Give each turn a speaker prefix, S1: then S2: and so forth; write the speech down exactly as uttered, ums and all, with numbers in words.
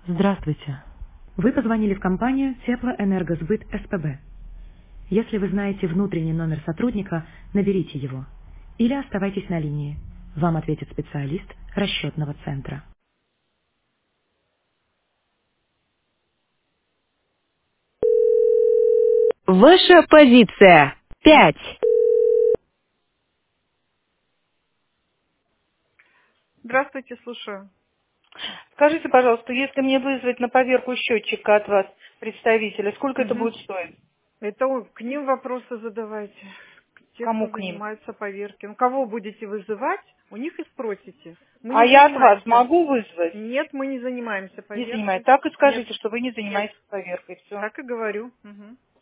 S1: Здравствуйте. Вы позвонили в компанию Теплоэнергосбыт СПБ. Если вы знаете внутренний номер сотрудника, наберите его. Или оставайтесь на линии. Вам ответит специалист расчетного центра. Ваша позиция. Пять.
S2: Здравствуйте, слушаю.
S3: Скажите, пожалуйста, если мне вызвать на поверку счетчика от вас представителя, сколько это
S2: Мгм.
S3: будет стоить?
S2: Это у- к ним вопросы задавайте. К Те,
S3: Кому
S2: кто
S3: к ним?
S2: занимается поверки. Ну, кого будете вызывать, у них и спросите. Мы
S3: А
S2: не
S3: я от вас
S2: занимаемся.
S3: могу вызвать?
S2: Нет, мы не занимаемся
S3: Не занимаюсь.
S2: поверкой.
S3: Так и
S2: Нет,
S3: скажите, что вы не
S2: нет.
S3: занимаетесь поверкой. Все.
S2: Так и говорю. Мгм.